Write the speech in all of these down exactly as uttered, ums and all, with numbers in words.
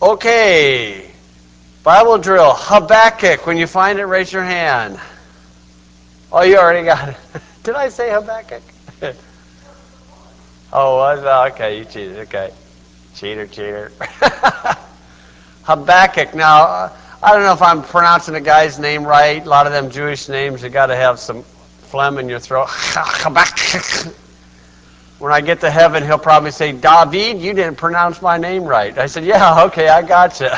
Okay, Bible drill, Habakkuk. When you find it, raise your hand. Oh, you already got it. Did I say Habakkuk? Oh, was it? Okay, you cheated. Okay. Cheater, cheater. Habakkuk. Now, uh, I don't know if I'm pronouncing the guy's name right. A lot of them Jewish names, you got to have some phlegm in your throat. Habakkuk. When I get to heaven, he'll probably say, David, you didn't pronounce my name right. I said, yeah, okay, I got you.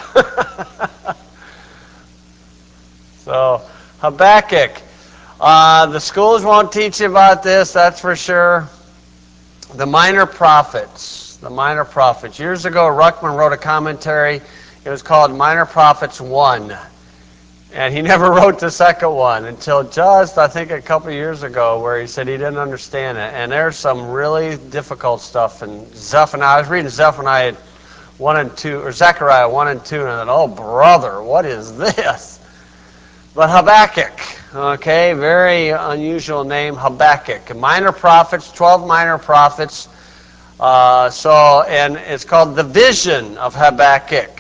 So, Habakkuk. Uh, the schools won't teach you about this, that's for sure. The minor prophets. The minor prophets. Years ago, Ruckman wrote a commentary. It was called Minor Prophets one. And he never wrote the second one until just, I think, a couple of years ago, where he said he didn't understand it. And there's some really difficult stuff in Zephaniah. I was reading Zephaniah one and two, or Zechariah one and two, and I thought, oh, brother, what is this? But Habakkuk, okay, very unusual name, Habakkuk. Minor prophets, twelve minor prophets. Uh, so, and it's called The Vision of Habakkuk.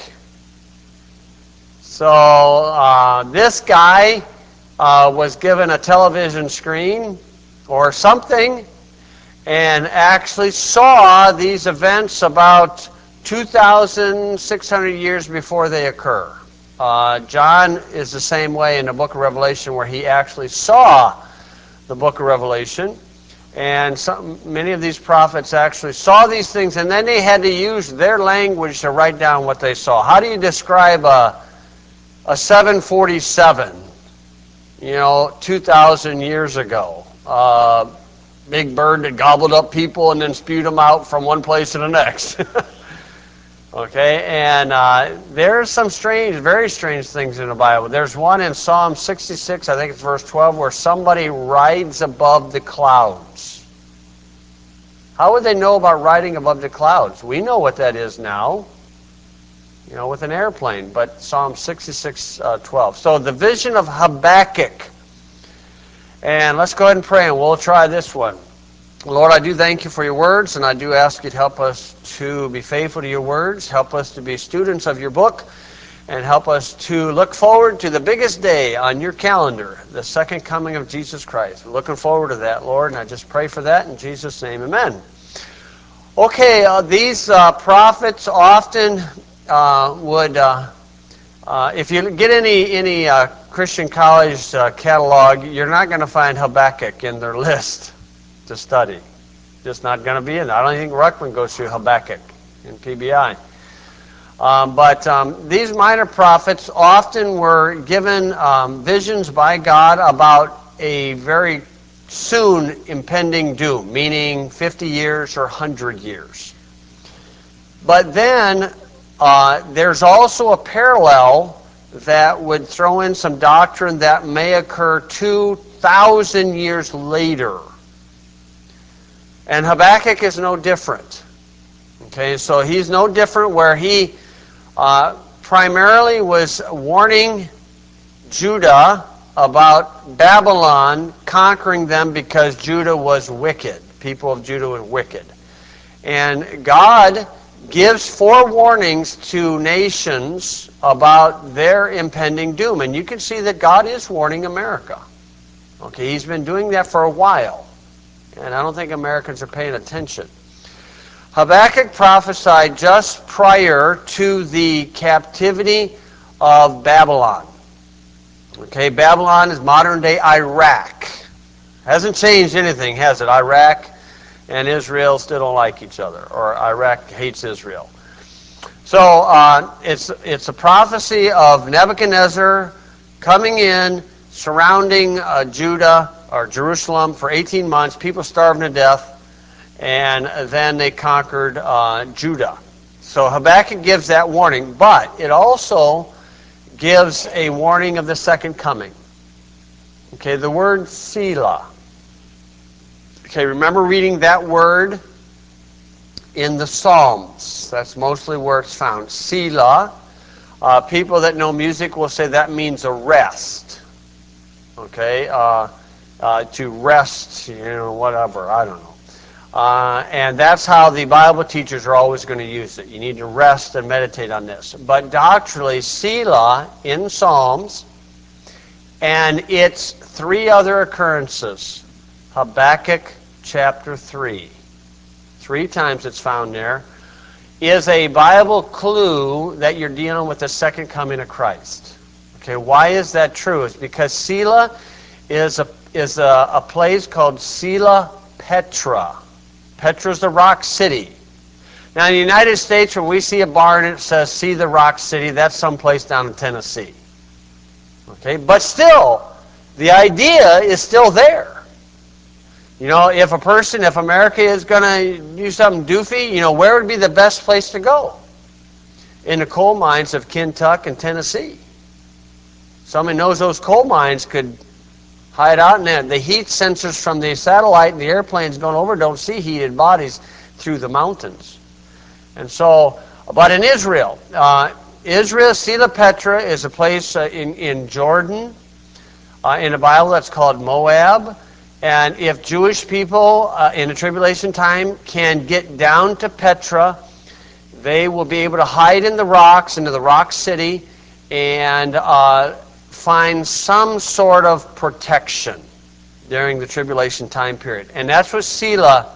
So, uh, this guy uh, was given a television screen or something and actually saw these events about two thousand six hundred years before they occur. Uh, John is the same way in the book of Revelation, where he actually saw the book of Revelation. And some, many of these prophets actually saw these things, and then they had to use their language to write down what they saw. How do you describe a, a seven forty-seven, you know, two thousand years ago? Uh, big bird that gobbled up people and then spewed them out from one place to the next. Okay, and uh, there's some strange, very strange things in the Bible. There's one in Psalm sixty-six, I think it's verse twelve, where somebody rides above the clouds. How would they know about riding above the clouds? We know what that is now, you know, with an airplane, but Psalm sixty-six, twelve. So the vision of Habakkuk. And let's go ahead and pray, and we'll try this one. Lord, I do thank you for your words, and I do ask you to help us to be faithful to your words, help us to be students of your book, and help us to look forward to the biggest day on your calendar, the second coming of Jesus Christ. We're looking forward to that, Lord, and I just pray for that in Jesus' name, amen. Okay, uh, these uh, prophets often uh, would, uh, uh, if you get any, any uh, Christian college uh, catalog, you're not going to find Habakkuk in their list to study. Just not going to be in there. I don't think Ruckman goes through Habakkuk in P B I. Um, but um, these minor prophets often were given um, visions by God about a very soon impending doom, meaning fifty years or one hundred years. But then uh, there's also a parallel that would throw in some doctrine that may occur two thousand years later. And Habakkuk is no different. Okay, so he's no different, where he uh, primarily was warning Judah about Babylon conquering them because Judah was wicked. People of Judah were wicked. And God gives four warnings to nations about their impending doom. And you can see that God is warning America. Okay, he's been doing that for a while. And I don't think Americans are paying attention. Habakkuk prophesied just prior to the captivity of Babylon. Okay, Babylon is modern-day Iraq. Hasn't changed anything, has it? Iraq and Israel still don't like each other, or Iraq hates Israel. So uh, it's it's a prophecy of Nebuchadnezzar coming in, surrounding uh, Judah or Jerusalem for eighteen months, people starving to death, and then they conquered uh, Judah. So Habakkuk gives that warning, but it also gives a warning of the second coming. Okay, the word Selah. Okay, remember reading that word in the Psalms. That's mostly where it's found. Selah. Uh, people that know music will say that means a rest. Okay, uh, uh, to rest, you know, whatever, I don't know. Uh, and that's how the Bible teachers are always going to use it. You need to rest and meditate on this. But doctrinally, Selah in Psalms, and its three other occurrences. Habakkuk chapter three. Three times it's found there. Is a Bible clue that you're dealing with the second coming of Christ. Okay, why is that true? It's because Selah is a, is a, a place called Selah Petra. Petra is the rock city. Now in the United States, when we see a bar and it says, see the rock city, that's someplace down in Tennessee. Okay, but still, the idea is still there. You know, if a person, if America is going to do something doofy, you know, where would be the best place to go? In the coal mines of Kentucky and Tennessee. Somebody knows those coal mines could hide out in there. The heat sensors from the satellite and the airplanes going over don't see heated bodies through the mountains. And so, but in Israel, uh, Israel, Selah Petra is a place uh, in, in Jordan, uh, in the Bible that's called Moab. And if Jewish people uh, in the tribulation time can get down to Petra, they will be able to hide in the rocks, into the rock city, and uh, find some sort of protection during the tribulation time period. And that's what Selah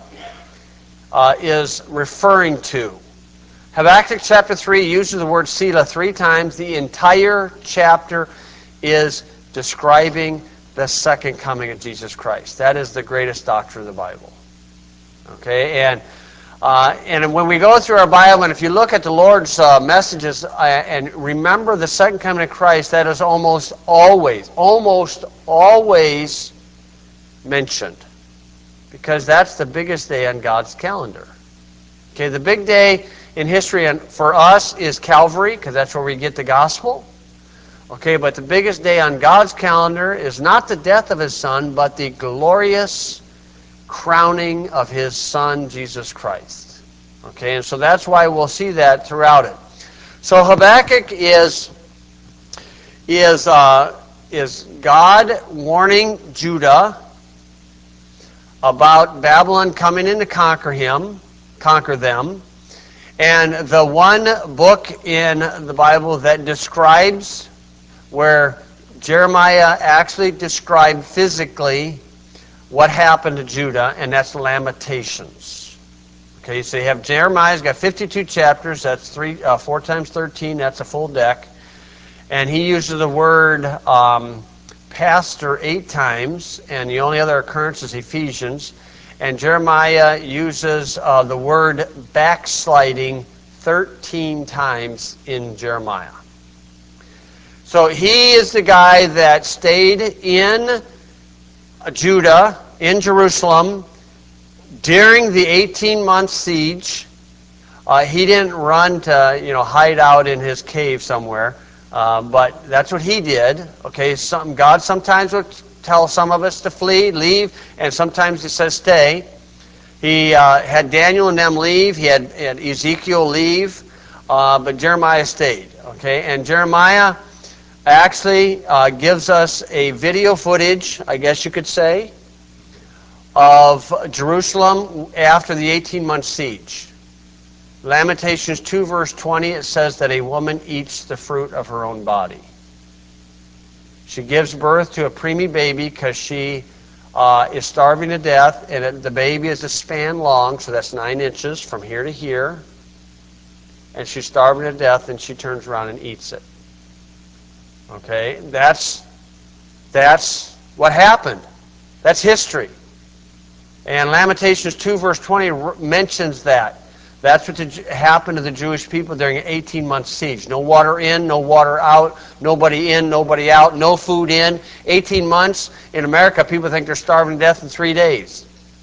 uh, is referring to. Habakkuk chapter three uses the word Selah three times. The entire chapter is describing the second coming of Jesus Christ. That is the greatest doctrine of the Bible. Okay, and uh, and when we go through our Bible, and if you look at the Lord's uh, messages uh, and remember the second coming of Christ, that is almost always, almost always mentioned, because that's the biggest day on God's calendar. Okay, the big day in history and for us is Calvary, because that's where we get the gospel. Okay, but the biggest day on God's calendar is not the death of His Son, but the glorious crowning of His Son, Jesus Christ. Okay, and so that's why we'll see that throughout it. So Habakkuk is is uh, is God warning Judah about Babylon coming in to conquer him, conquer them. And the one book in the Bible that describes, where Jeremiah actually described physically what happened to Judah, and that's Lamentations. Okay, so you have Jeremiah's got fifty-two chapters. That's three, uh, four times thirteen. That's a full deck, and he uses the word um, pastor eight times, and the only other occurrence is Ephesians. And Jeremiah uses uh, the word backsliding thirteen times in Jeremiah. So he is the guy that stayed in Judah, in Jerusalem, during the eighteen-month siege. Uh, he didn't run to, you know, hide out in his cave somewhere, uh, but that's what he did. Okay, some, God sometimes would tell some of us to flee, leave, and sometimes He says stay. He uh, had Daniel and them leave. He had, had Ezekiel leave, uh, but Jeremiah stayed. Okay, and Jeremiah actually uh, gives us a video footage, I guess you could say, of Jerusalem after the eighteen-month siege. Lamentations two, verse twenty, it says that a woman eats the fruit of her own body. She gives birth to a preemie baby because she uh, is starving to death, and it, the baby is a span long, so that's nine inches from here to here. And she's starving to death, and she turns around and eats it. Okay, that's that's what happened. That's history. And Lamentations two, verse twenty mentions that. That's what happened to the Jewish people during an eighteen-month siege. No water in, no water out, nobody in, nobody out, no food in. eighteen months. In America, people think they're starving to death in three days.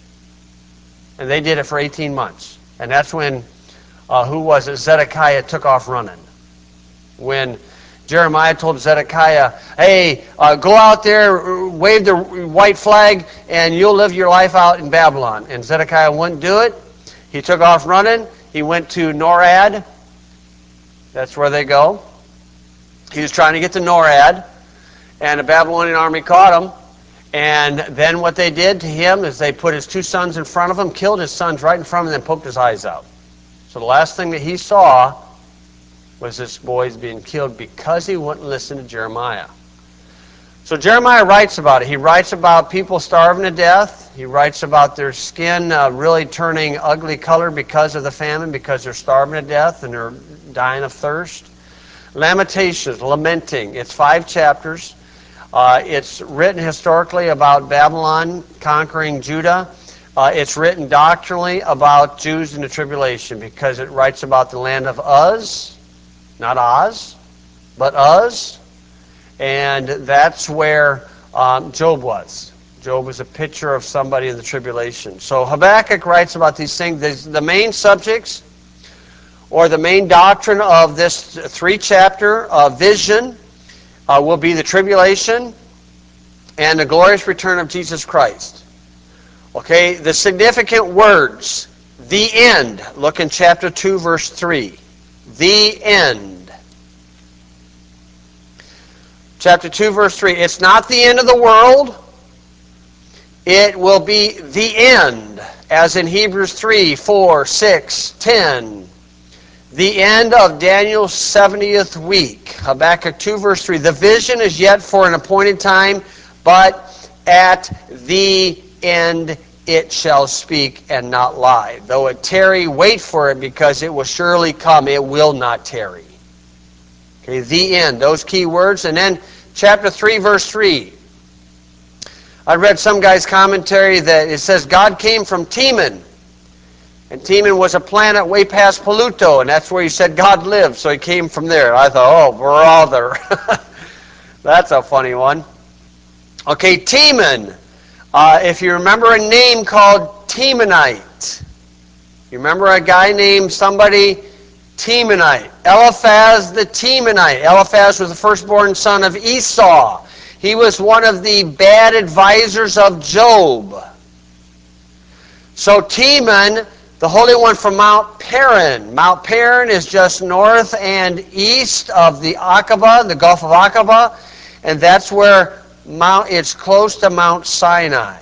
And they did it for eighteen months. And that's when, uh, who was it? Zedekiah took off running. When Jeremiah told Zedekiah, hey, uh, go out there, wave the white flag, and you'll live your life out in Babylon. And Zedekiah wouldn't do it. He took off running. He went to Norad. That's where they go. He was trying to get to Norad, and the Babylonian army caught him. And then what they did to him is they put his two sons in front of him, killed his sons right in front of him, and then poked his eyes out. So the last thing that he saw was this boy's being killed because he wouldn't listen to Jeremiah. So Jeremiah writes about it. He writes about people starving to death. He writes about their skin uh, really turning ugly color because of the famine, because they're starving to death and they're dying of thirst. Lamentations, lamenting. It's five chapters. Uh, it's written historically about Babylon conquering Judah. Uh, it's written doctrinally about Jews in the tribulation because it writes about the land of Uz, not Oz, but Uz. And that's where um, Job was. Job was a picture of somebody in the tribulation. So Habakkuk writes about these things. The main subjects or the main doctrine of this three-chapter uh, vision uh, will be the tribulation and the glorious return of Jesus Christ. Okay, the significant words, the end. Look in chapter two, verse three. The end. Chapter two, verse three. It's not the end of the world. It will be the end, as in Hebrews three, four, six, ten. The end of Daniel's seventieth week. Habakkuk two, verse three. The vision is yet for an appointed time, but at the end it shall speak and not lie. Though it tarry, wait for it, because it will surely come. It will not tarry. Okay, the end. Those key words. And then chapter three, verse three. I read some guy's commentary that it says God came from Teman. And Teman was a planet way past Pluto, and that's where he said God lived, so he came from there. I thought, oh, brother. That's a funny one. Okay, Teman. Uh, if you remember a name called Temanite. You remember a guy named somebody Temanite. Eliphaz the Temanite. Eliphaz was the firstborn son of Esau. He was one of the bad advisors of Job. So Teman, the Holy One from Mount Paran. Mount Paran is just north and east of the Aqaba, the Gulf of Aqaba, and that's where Mount, it's close to Mount Sinai.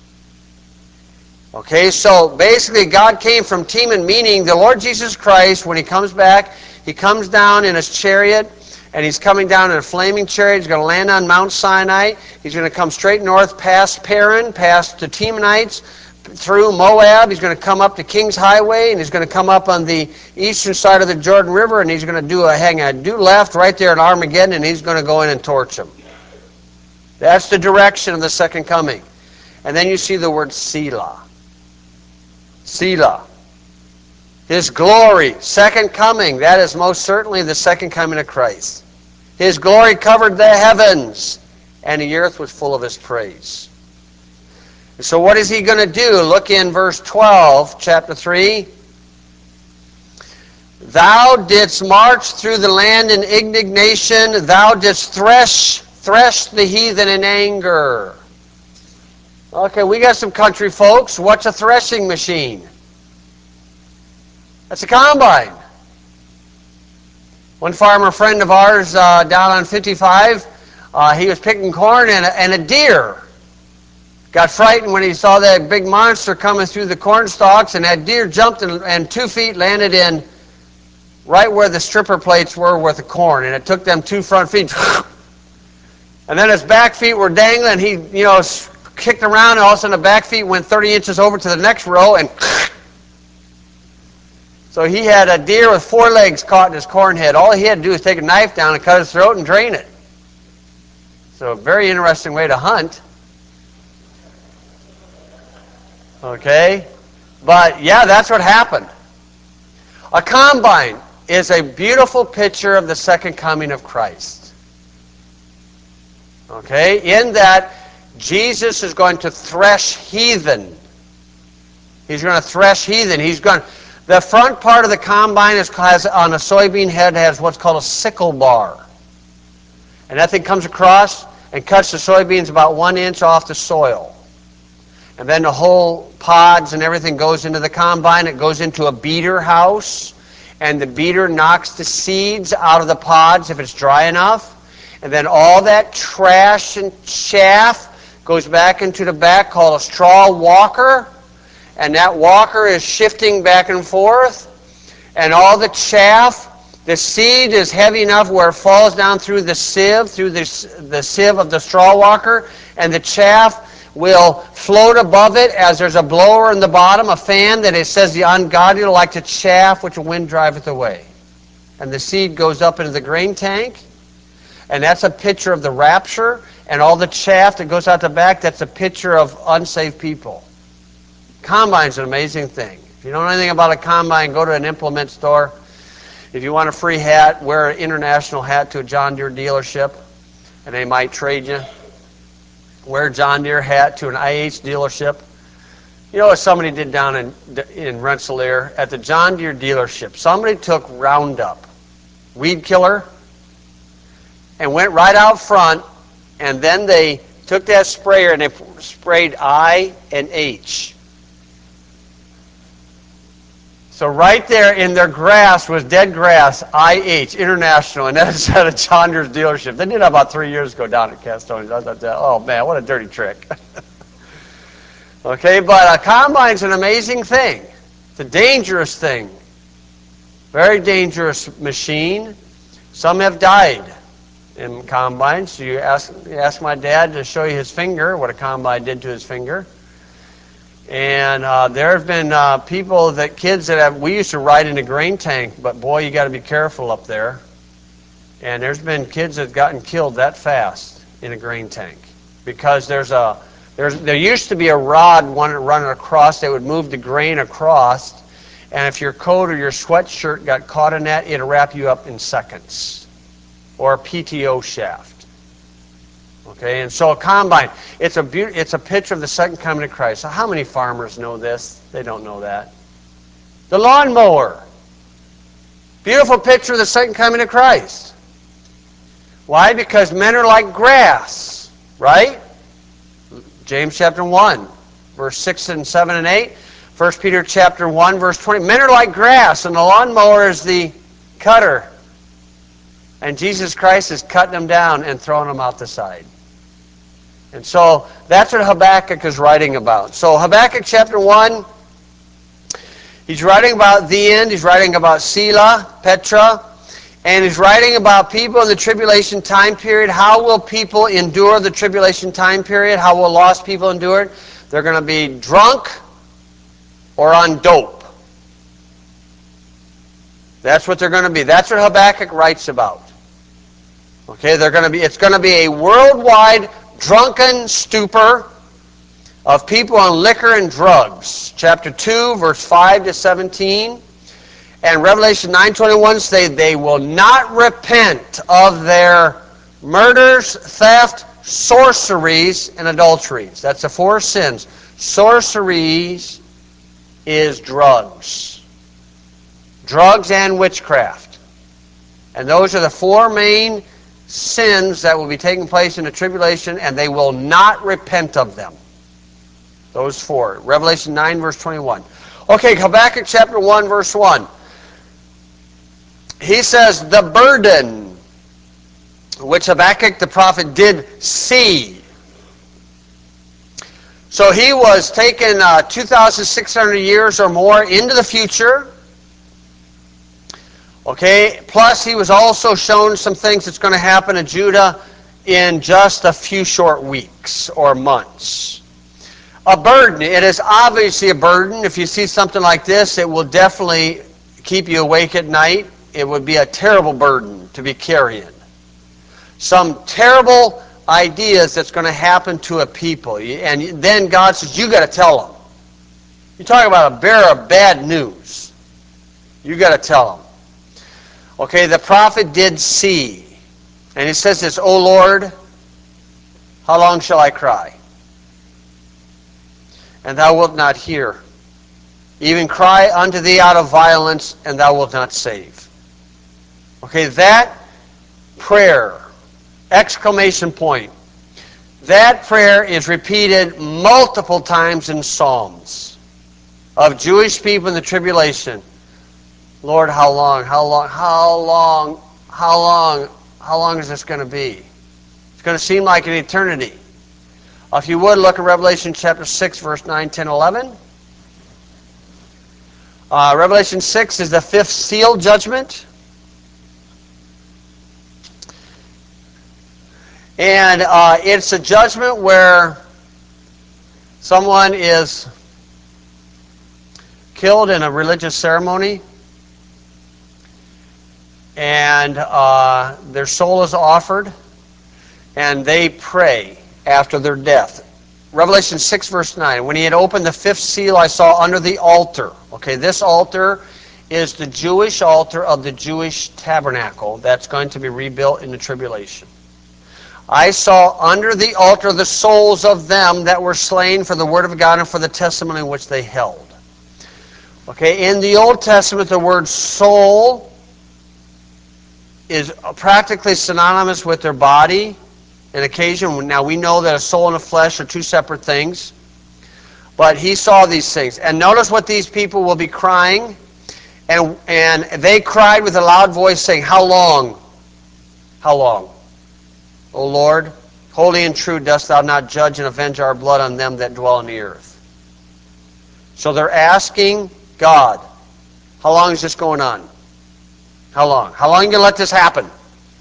Okay, so basically God came from Teman, meaning the Lord Jesus Christ, when he comes back, he comes down in his chariot, and he's coming down in a flaming chariot. He's going to land on Mount Sinai. He's going to come straight north past Paran, past the Temanites, through Moab. He's going to come up to King's Highway, and he's going to come up on the eastern side of the Jordan River, and he's going to do a hang a due left right there at Armageddon, and he's going to go in and torch them. That's the direction of the second coming. And then you see the word Selah. Selah. His glory, second coming, that is most certainly the second coming of Christ. His glory covered the heavens, and the earth was full of his praise. So what is he going to do? Look in verse twelve, chapter three. Thou didst march through the land in indignation. Thou didst thresh, thresh the heathen in anger. Okay, we got some country folks. What's a threshing machine? That's a combine. One farmer friend of ours uh, down on fifty-five, uh, he was picking corn, and a, and a deer got frightened when he saw that big monster coming through the corn stalks, and that deer jumped and, and two feet landed in right where the stripper plates were with the corn, and it took them two front feet. And then his back feet were dangling. He, you know, kicked around, and all of a sudden the back feet went thirty inches over to the next row, and so he had a deer with four legs caught in his corn head. All he had to do was take a knife down and cut his throat and drain it. So a very interesting way to hunt. Okay? But yeah, that's what happened. A combine is a beautiful picture of the second coming of Christ. Okay? In that Jesus is going to thresh heathen. He's going to thresh heathen. He's going The front part of the combine is, has, on a soybean head, has what's called a sickle bar. And that thing comes across and cuts the soybeans about one inch off the soil. And then the whole pods and everything goes into the combine. It goes into a beater house. And the beater knocks the seeds out of the pods if it's dry enough. And then all that trash and chaff goes back into the back called a straw walker, and that walker is shifting back and forth, and all the chaff, the seed is heavy enough where it falls down through the sieve, through the, the sieve of the straw walker, and the chaff will float above it as there's a blower in the bottom, a fan that it says the ungodly are like the chaff which the wind driveth away. And the seed goes up into the grain tank, and that's a picture of the rapture, and all the chaff that goes out the back, that's a picture of unsaved people. Combine's an amazing thing. If you don't know anything about a combine, go to an implement store. If you want a free hat, wear an international hat to a John Deere dealership, and they might trade you. Wear a John Deere hat to an I H dealership. You know what somebody did down in, in Rensselaer at the John Deere dealership? Somebody took Roundup, weed killer, and went right out front, and then they took that sprayer and they sprayed I and H. So right there in their grass was dead grass, I H, International, and that's at a John Deere's dealership. They did that about three years ago down at Castones. I thought, that, oh man, what a dirty trick. Okay, but a combine's an amazing thing. It's a dangerous thing. Very dangerous machine. Some have died in combines. You ask, you ask my dad to show you his finger, what a combine did to his finger. And uh, there have been uh, people, that kids that have, we used to ride in a grain tank, but boy, you got to be careful up there. And there's been kids that have gotten killed that fast in a grain tank because there's a, there's, there used to be a rod running across. They would move the grain across, and if your coat or your sweatshirt got caught in that, it'd wrap you up in seconds. Or a P T O shaft. Okay, and so a combine, it's a be- it's a picture of the second coming of Christ. So how many farmers know this? They don't know that. The lawnmower. Beautiful picture of the second coming of Christ. Why? Because men are like grass, right? James chapter one, verse six and seven and eight. First Peter chapter one, verse twenty. Men are like grass, and the lawnmower is the cutter. And Jesus Christ is cutting them down and throwing them out the side. And so that's what Habakkuk is writing about. So Habakkuk chapter one, he's writing about the end. He's writing about Selah, Petra, and he's writing about people in the tribulation time period. How will people endure the tribulation time period? How will lost people endure it? They're going to be drunk or on dope. That's what they're going to be. That's what Habakkuk writes about. Okay, they're going to be. It's going to be a worldwide drunken stupor of people on liquor and drugs. Chapter two, verse five to seventeen. And Revelation nine twenty-one say they will not repent of their murders, theft, sorceries, and adulteries. That's the four sins. Sorceries is drugs. Drugs and witchcraft. And those are the four main sins that will be taking place in the tribulation, and they will not repent of them. Those four. Revelation nine, verse twenty-one. Okay, Habakkuk chapter one, verse one. He says, the burden which Habakkuk the prophet did see. So he was taken uh, two thousand six hundred years or more into the future. Okay, plus he was also shown some things that's going to happen to Judah in just a few short weeks or months. A burden. It is obviously a burden. If you see something like this, it will definitely keep you awake at night. It would be a terrible burden to be carrying. Some terrible ideas that's going to happen to a people. And then God says, you got to tell them. You talk about a bearer of bad news. You got to tell them. Okay, the prophet did see. And he says this, O Lord, how long shall I cry? And thou wilt not hear. Even cry unto thee out of violence, and thou wilt not save. Okay, that prayer, exclamation point, that prayer is repeated multiple times in Psalms of Jewish people in the tribulation. Lord, how long, how long, how long, how long, how long is this going to be? It's going to seem like an eternity. If you would, look at Revelation chapter six, verse nine, ten, eleven. Uh, Revelation six is the fifth seal judgment. And uh, it's a judgment where someone is killed in a religious ceremony, and uh, their soul is offered, and they pray after their death. Revelation six, verse nine. When he had opened the fifth seal, I saw under the altar. Okay, this altar is the Jewish altar of the Jewish tabernacle that's going to be rebuilt in the tribulation. I saw under the altar the souls of them that were slain for the word of God and for the testimony which they held. Okay, in the Old Testament, the word soul is practically synonymous with their body. An occasion, now we know that a soul and a flesh are two separate things, but he saw these things. And notice what these people will be crying, and and they cried with a loud voice, saying, "How long? How long? O Lord, holy and true, dost thou not judge and avenge our blood on them that dwell on the earth?" So they're asking God, how long is this going on? How long? How long are you going to let this happen?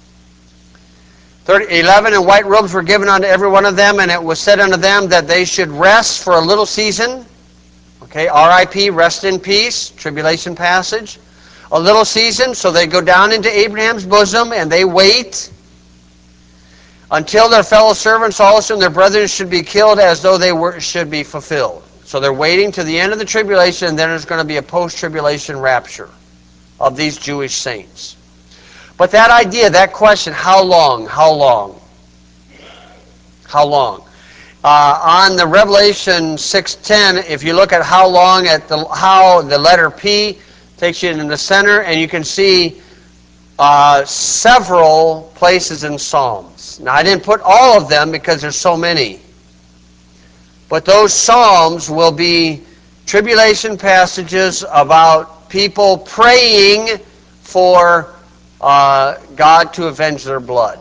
Eleven and white robes were given unto every one of them, and it was said unto them that they should rest for a little season. Okay, R I P, rest in peace, tribulation passage. A little season, so they go down into Abraham's bosom, and they wait until their fellow servants also and their brethren should be killed as though they were should be fulfilled. So they're waiting to the end of the tribulation, and then there's going to be a post-tribulation rapture of these Jewish saints. But that idea, that question, how long, how long, how long? Uh, on the Revelation six ten, if you look at how long, at the how the letter P takes you in the center, and you can see uh, several places in Psalms. Now, I didn't put all of them because there's so many. But those Psalms will be tribulation passages about people praying for uh, God to avenge their blood.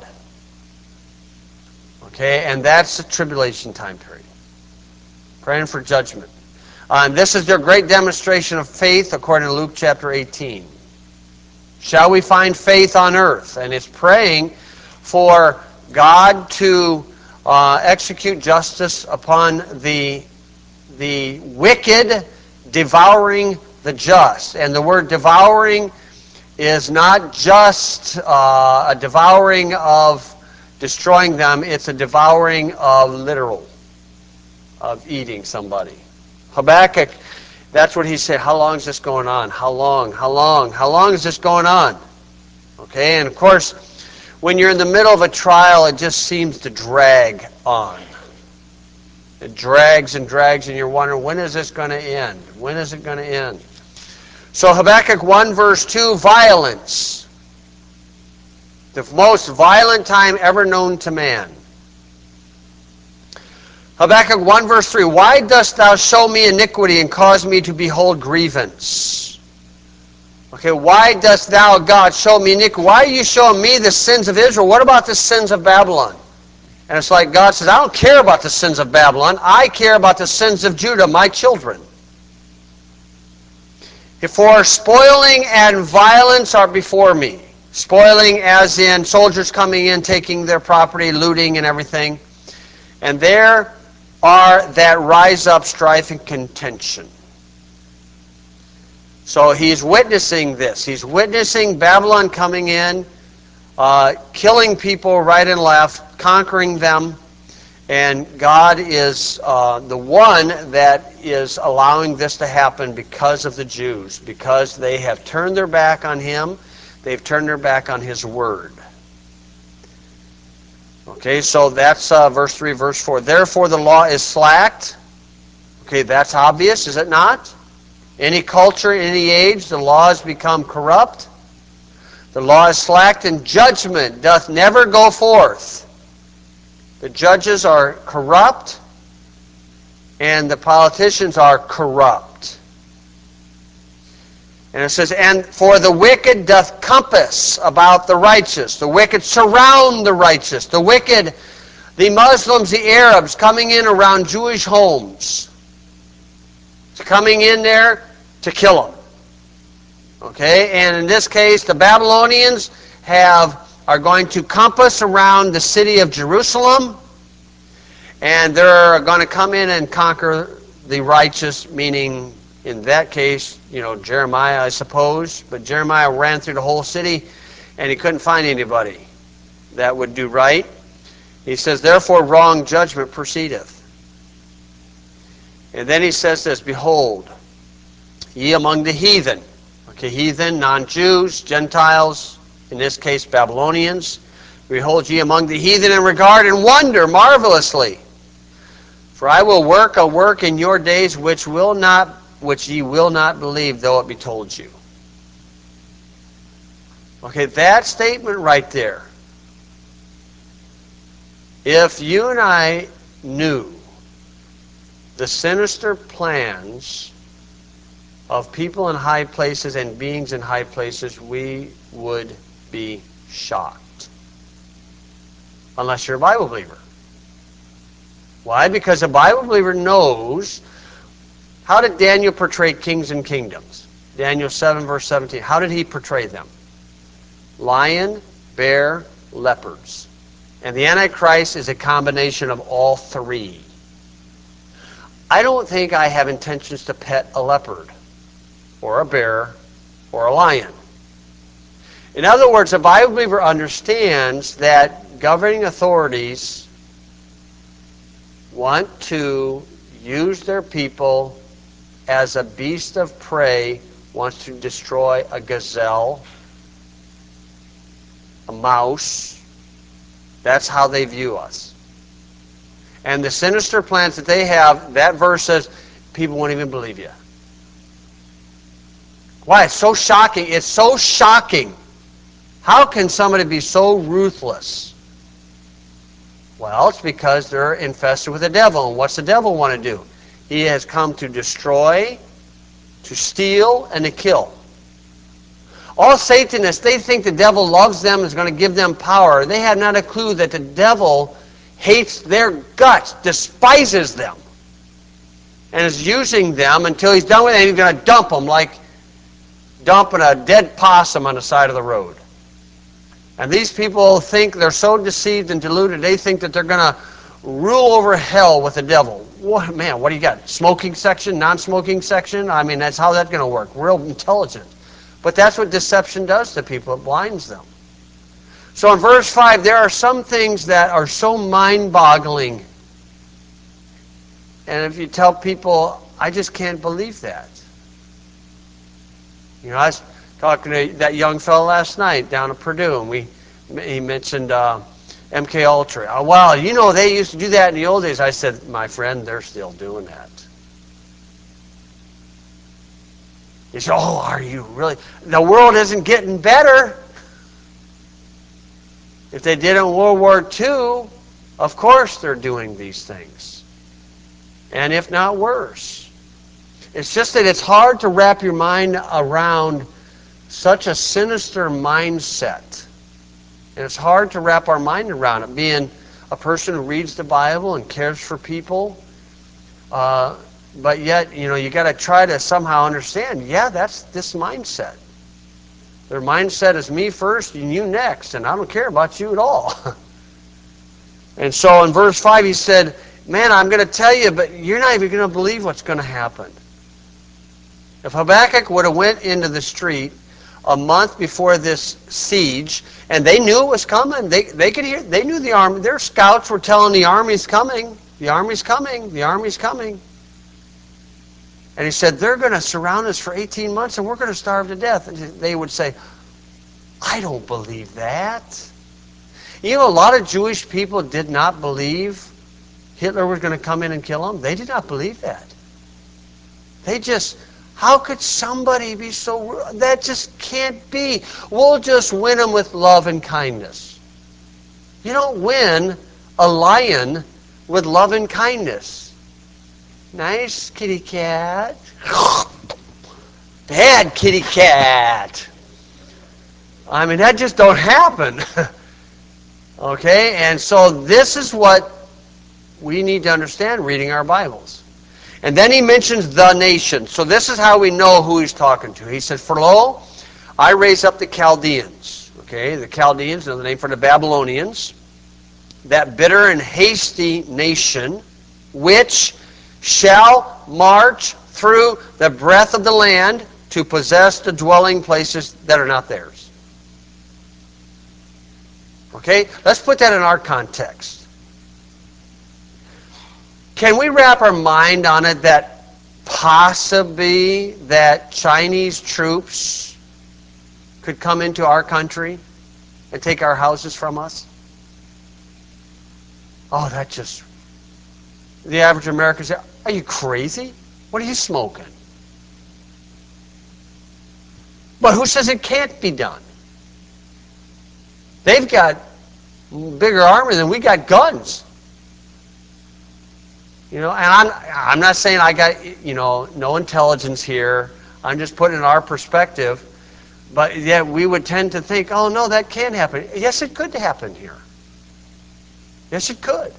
Okay, and that's the tribulation time period. Praying for judgment. Uh, and this is their great demonstration of faith according to Luke chapter eighteen. Shall we find faith on earth? And it's praying for God to uh, execute justice upon the, the wicked, devouring the just. And the word devouring is not just uh, a devouring of destroying them, it's a devouring of literal, of eating somebody. Habakkuk, that's what he said. How long is this going on? How long? How long? How long is this going on? Okay, and of course, when you're in the middle of a trial, it just seems to drag on. It drags and drags, and you're wondering, when is this going to end? When is it going to end? So Habakkuk one, verse two, violence. The most violent time ever known to man. Habakkuk one, verse three, why dost thou show me iniquity and cause me to behold grievance? Okay, why dost thou, God, show me iniquity? Why are you showing me the sins of Israel? What about the sins of Babylon? And it's like God says, I don't care about the sins of Babylon. I care about the sins of Judah, my children. For spoiling and violence are before me. Spoiling as in soldiers coming in, taking their property, looting and everything. And there are that rise up strife and contention. So he's witnessing this. He's witnessing Babylon coming in, uh, killing people right and left, conquering them. And God is uh, the one that is allowing this to happen because of the Jews, because they have turned their back on him. They've turned their back on his word. Okay, so that's uh, verse three, verse four. Therefore the law is slacked. Okay, that's obvious, is it not? Any culture, any age, the law has become corrupt. The law is slacked, and judgment doth never go forth. The judges are corrupt, and the politicians are corrupt. And it says, and for the wicked doth compass about the righteous. The wicked surround the righteous. The wicked The Muslims, the Arabs, coming in around Jewish homes. Coming in there to kill them. Okay, and in this case, the Babylonians have are going to compass around the city of Jerusalem, and they're going to come in and conquer the righteous, meaning in that case, you know, Jeremiah, I suppose, but Jeremiah ran through the whole city, and he couldn't find anybody that would do right. He says, therefore wrong judgment proceedeth. And then he says this, behold, ye among the heathen, okay, heathen, non-Jews, Gentiles, in this case Babylonians, behold ye among the heathen in regard and wonder marvelously. For I will work a work in your days which will not, which ye will not believe, though it be told you. Okay, that statement right there. If you and I knew the sinister plans of people in high places and beings in high places, we would be shocked. Unless you're a Bible believer. Why? Because a Bible believer knows. How did Daniel portray kings and kingdoms? Daniel seven, verse seventeen. How did he portray them? Lion, bear, leopards. And the Antichrist is a combination of all three. I don't think I have intentions to pet a leopard, or a bear, or a lion. In other words, a Bible believer understands that governing authorities want to use their people as a beast of prey wants to destroy a gazelle, a mouse. That's how they view us. And the sinister plans that they have, that verse says, people won't even believe you. Why? It's so shocking. It's so shocking. How can somebody be so ruthless? Well, it's because they're infested with the devil. And what's the devil want to do? He has come to destroy, to steal, and to kill. All Satanists, they think the devil loves them and is going to give them power. They have not a clue that the devil hates their guts, despises them, and is using them until he's done with it, and he's going to dump them like dumping a dead possum on the side of the road. And these people think, they're so deceived and deluded, they think that they're going to rule over hell with the devil. What, man, what do you got? Smoking section, non-smoking section? I mean, that's how that's going to work. Real intelligent. But that's what deception does to people. It blinds them. So in verse five, there are some things that are so mind-boggling. And if you tell people, I just can't believe that. You know, I was talking to that young fellow last night down at Purdue, and we he mentioned uh, M K Ultra. Oh, well, you know, they used to do that in the old days. I said, my friend, they're still doing that. He said, oh, are you really? The world isn't getting better. If they did it in World War Two, of course they're doing these things. And if not worse. It's just that it's hard to wrap your mind around such a sinister mindset. And it's hard to wrap our mind around it. Being a person who reads the Bible and cares for people, uh, but yet, you know, you got to try to somehow understand, yeah, that's this mindset. Their mindset is me first and you next, and I don't care about you at all. And so in verse five he said, man, I'm going to tell you, but you're not even going to believe what's going to happen. If Habakkuk would have went into the street a month before this siege, and they knew it was coming, they they could hear, they knew the army, their scouts were telling the army's coming, the army's coming, the army's coming. And he said, they're going to surround us for eighteen months and we're going to starve to death. And they would say, I don't believe that. You know, a lot of Jewish people did not believe Hitler was going to come in and kill them. They did not believe that. They just, how could somebody be so, that just can't be. We'll just win them with love and kindness. You don't win a lion with love and kindness. Nice kitty cat. Bad kitty cat. I mean, that just don't happen. Okay, and so this is what we need to understand reading our Bibles. And then he mentions the nation. So this is how we know who he's talking to. He said, "For lo, I raise up the Chaldeans." Okay, the Chaldeans, another name for the Babylonians. "That bitter and hasty nation, which shall march through the breadth of the land to possess the dwelling places that are not theirs." Okay, let's put that in our context. Can we wrap our mind on it that possibly that Chinese troops could come into our country and take our houses from us? Oh, that just... The average American says, "Are you crazy? What are you smoking?" But who says it can't be done? They've got bigger army than we got guns. You know, and I'm I'm not saying I got, you know, no intelligence here. I'm just putting in our perspective. But yet we would tend to think, oh no, that can't happen. Yes, it could happen here. Yes, it could.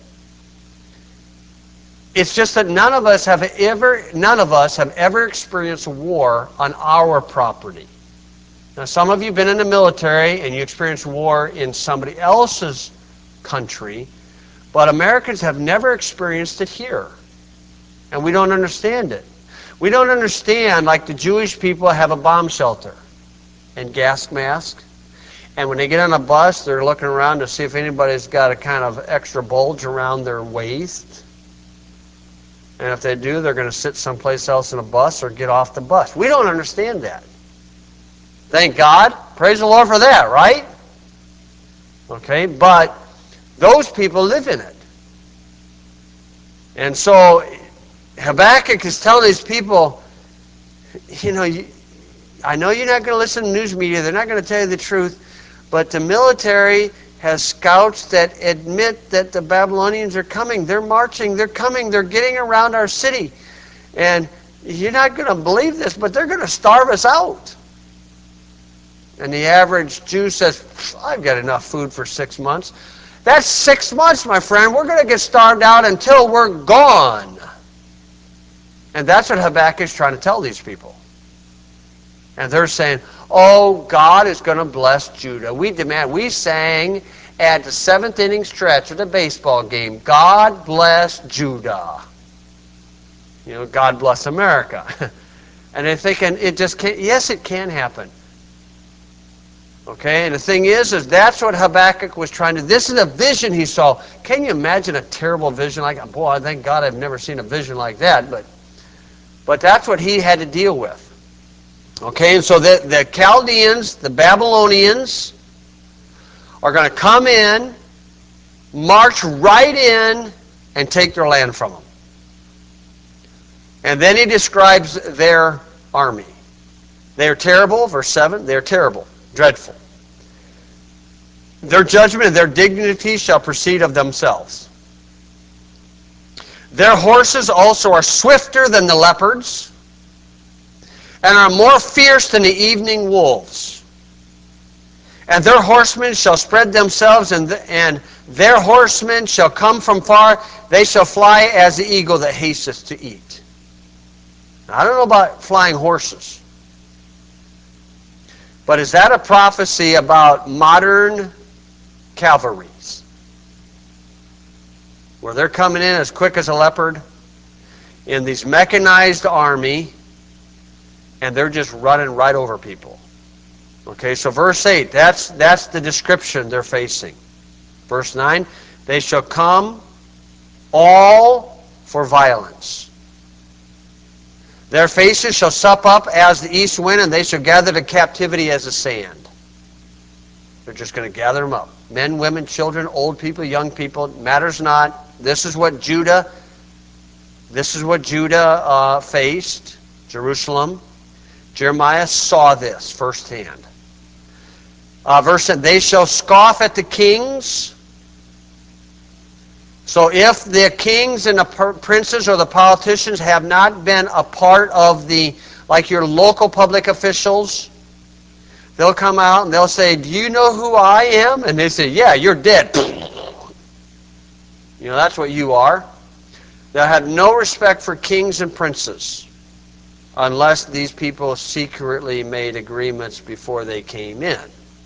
It's just that none of us have ever none of us have ever experienced a war on our property. Now, some of you have been in the military and you experienced war in somebody else's country, but Americans have never experienced it here. And we don't understand it. We don't understand, like the Jewish people have a bomb shelter and gas masks. And when they get on a bus, they're looking around to see if anybody's got a kind of extra bulge around their waist. And if they do, they're going to sit someplace else in a bus or get off the bus. We don't understand that. Thank God. Praise the Lord for that, right? Okay, but those people live in it. And so Habakkuk is telling these people, you know, you, I know you're not going to listen to news media. They're not going to tell you the truth. But the military has scouts that admit that the Babylonians are coming. They're marching. They're coming. They're getting around our city. And you're not going to believe this, but they're going to starve us out. And the average Jew says, "I've got enough food for six months. That's six months, my friend. We're going to get starved out until we're gone. And that's what Habakkuk is trying to tell these people. And they're saying, oh, God is going to bless Judah. We demand, we sang at the seventh inning stretch of the baseball game, God bless Judah. You know, God bless America. And they're thinking, it just can't, yes, it can happen. Okay, and the thing is, is that's what Habakkuk was trying to, this is a vision he saw. Can you imagine a terrible vision like that? Boy, thank God I've never seen a vision like that, but but that's what he had to deal with. Okay, and so the, the Chaldeans, the Babylonians, are going to come in, march right in, and take their land from them. And then he describes their army. They are terrible, verse seven, they are terrible, dreadful. Their judgment and their dignity shall proceed of themselves. Their horses also are swifter than the leopards, and are more fierce than the evening wolves. And their horsemen shall spread themselves, and, the, and their horsemen shall come from far. They shall fly as the eagle that hasteth to eat. Now, I don't know about flying horses, but is that a prophecy about modern cavalries? Where they're coming in as quick as a leopard in these mechanized army, and they're just running right over people. Okay, so verse eight, that's, that's the description they're facing. Verse nine, they shall come all for violence. Their faces shall sup up as the east wind, and they shall gather to captivity as the sand. They're just going to gather them up. Men, women, children, old people, young people, matters not. This is what Judah, this is what Judah uh, faced, Jerusalem. Jeremiah saw this firsthand. Uh, verse ten, they shall scoff at the kings. So if the kings and the princes or the politicians have not been a part of the, like your local public officials, they'll come out and they'll say, do you know who I am? And they say, yeah, you're dead. You know, that's what you are. They'll have no respect for kings and princes unless these people secretly made agreements before they came in.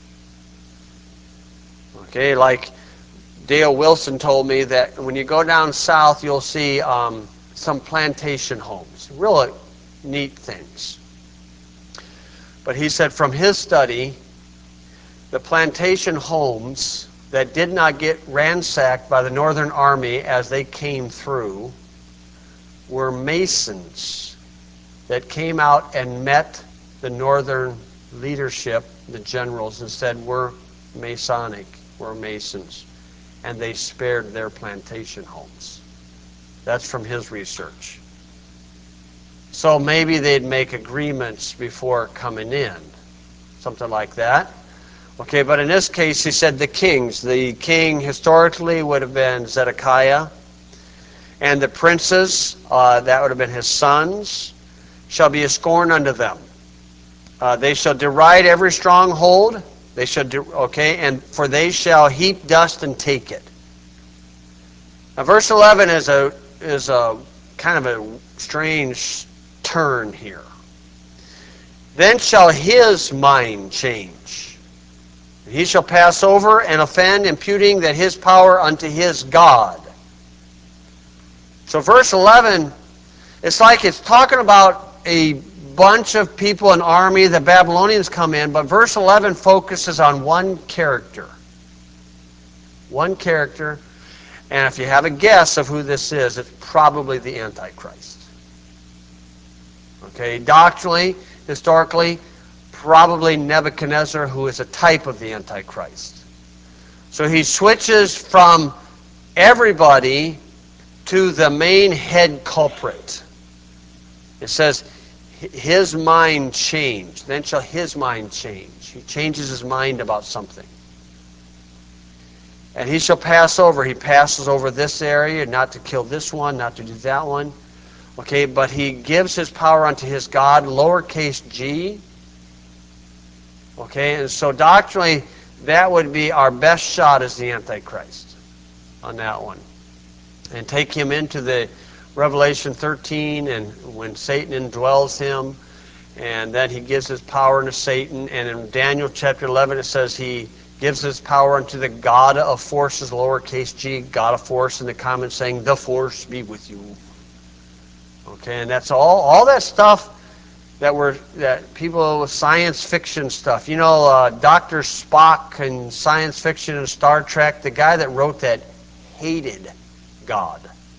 Okay, like Dale Wilson told me that when you go down south, you'll see um, some plantation homes. Really neat things. But he said from his study, the plantation homes that did not get ransacked by the Northern Army as they came through were Masons that came out and met the Northern leadership, the generals, and said, we're Masonic, we're Masons. And they spared their plantation homes. That's from his research. So maybe they'd make agreements before coming in, something like that. Okay, but in this case, he said the kings. The king historically would have been Zedekiah, and the princes, uh, that would have been his sons, shall be a scorn unto them. Uh, they shall deride every stronghold. They shall do, okay, and for they shall heap dust and take it. Now, verse eleven is a is a kind of a strange turn here. Then shall his mind change. He shall pass over and offend, imputing that his power unto his God. So verse eleven, it's like it's talking about a bunch of people, an army, the Babylonians come in, but verse eleven focuses on one character. One character. And if you have a guess of who this is, it's probably the Antichrist. Okay, doctrinally, historically, probably Nebuchadnezzar, who is a type of the Antichrist. So he switches from everybody to the main head culprit. It says, his mind changed. Then shall his mind change. He changes his mind about something. And he shall pass over. He passes over this area, not to kill this one, not to do that one. Okay, but he gives his power unto his God, lowercase g. Okay, and so doctrinally, that would be our best shot as the Antichrist on that one. And take him into the Revelation thirteen, and when Satan indwells him, and then he gives his power unto Satan. And in Daniel chapter eleven, it says he gives his power unto the God of forces, lowercase g, God of force, in the comments saying, the force be with you. Okay, and that's all, all that stuff that were, that people with science fiction stuff. You know, uh, Doctor Spock in science fiction and Star Trek, the guy that wrote that hated God.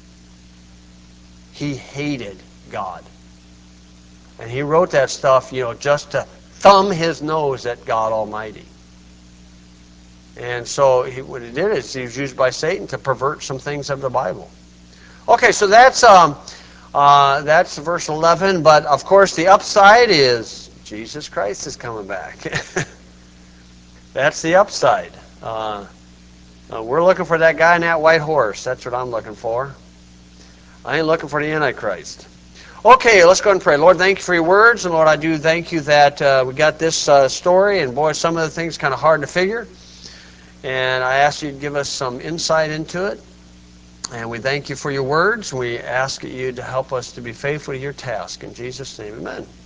He hated God. And he wrote that stuff, you know, just to thumb his nose at God Almighty. And so he, what he did is he was used by Satan to pervert some things of the Bible. Okay, so that's um, uh, that's verse eleven. But of course, the upside is Jesus Christ is coming back. That's the upside. Uh, uh, we're looking for that guy in that white horse. That's what I'm looking for. I ain't looking for the Antichrist. Okay, let's go and pray. Lord, thank you for your words. And Lord, I do thank you that uh, we got this uh, story. And boy, some of the things kind of hard to figure. And I ask you to give us some insight into it. And we thank you for your words. We ask you to help us to be faithful to your task. In Jesus' name, amen.